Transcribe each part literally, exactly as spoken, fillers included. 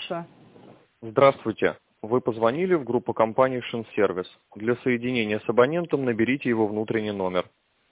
слушаю. Здравствуйте. Вы позвонили в группу компании Шинсервис. Для соединения с абонентом наберите его внутренний номер.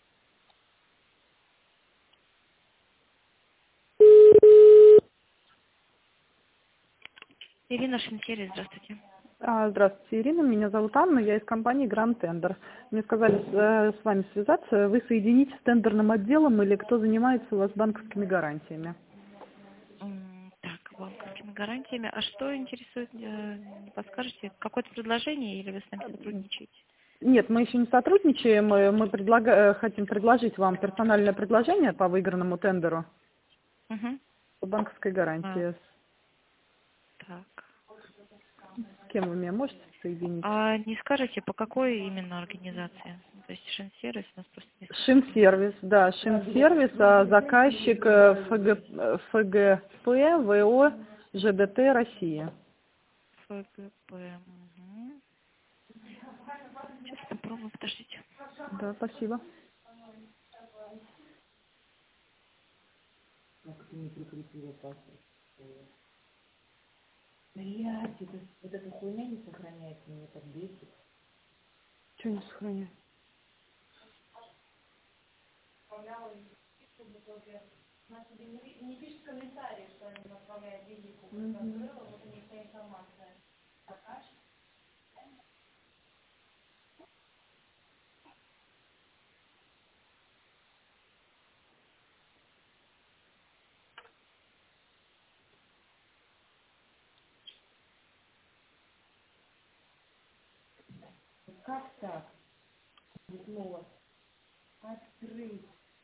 Ирина Шинсервис, здравствуйте. А, Здравствуйте, Ирина. Меня зовут Анна. Я из компании Grand Tender. Мне сказали с, э, с вами связаться. Вы соедините с тендерным отделом или кто занимается у вас банковскими гарантиями? М, Так, банковскими гарантиями. А что интересует, э, не подскажете? Какое-то предложение или вы с нами сотрудничаете? Нет, мы еще не сотрудничаем. Мы, мы предлага- э, хотим предложить вам персональное предложение по выигранному тендеру Угу. по банковской А, гарантии. так. С кем вы меня можете соединить? А не скажете, по какой именно организации? То есть Шинсервис у нас просто несколько организаций. Шинсервис, да, Шинсервис, а заказчик э, ФГ, э, ФГП, ВО, ЖДТ Россия. ФГП. Угу. Сейчас попробуем, подождите. Да, спасибо. Блядь, это, вот эта хуйня не сохраняется, меня так бесит. Что не сохраняю? Мгм. Как так? Снова открыть.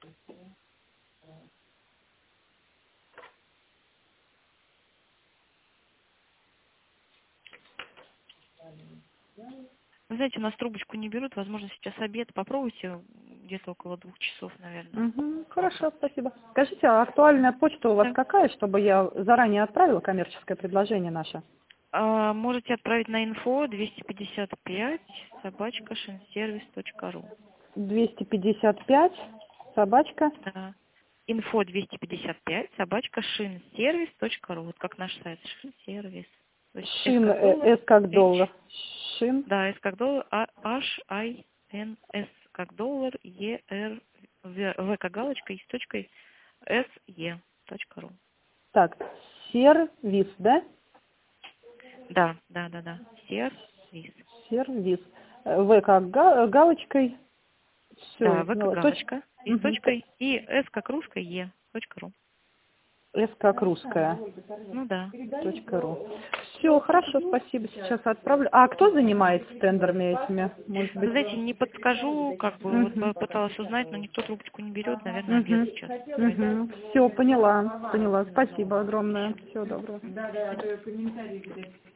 Вы знаете, у нас трубочку не берут, возможно, сейчас обед. Попробуйте где-то около двух часов, наверное. Мгм. Хорошо, спасибо. Скажите, а актуальная почта у вас Да. какая, чтобы я заранее отправила коммерческое предложение наше? А, можете отправить на инфо двести пятьдесят пять собачка шинсервис точка ру. двести пятьдесят пять, собачка. Да. Инфо двести пятьдесят пять собачка шинсервис точка ру. Вот как наш сайт Шинсервис. То есть S Шин, как э, доллар, S как H, доллар. Шин. да, S как доллар, а H, I, N, S как доллар, E, R, V, V как галочка и с точкой S, E точка ру. Так, сервис, да? Да, да, да, да. Сервис. Сервис. Э, В как га- галочкой. Все, Да, я В как поняла. Точ... галочка и с Мгм. точкой, и S как русская, E точка ру. С как русская. Ну да. Точка ру. Все, хорошо, спасибо. Сейчас отправлю. А кто занимается тендерами этими? Может Вы быть? знаете, не подскажу, как бы вот Угу. пыталась узнать, но никто трубочку не берет, наверное, обед сейчас. Поэтому. Угу. Все, поняла, поняла. Спасибо огромное. Всего доброго. Да, да, это комментарий.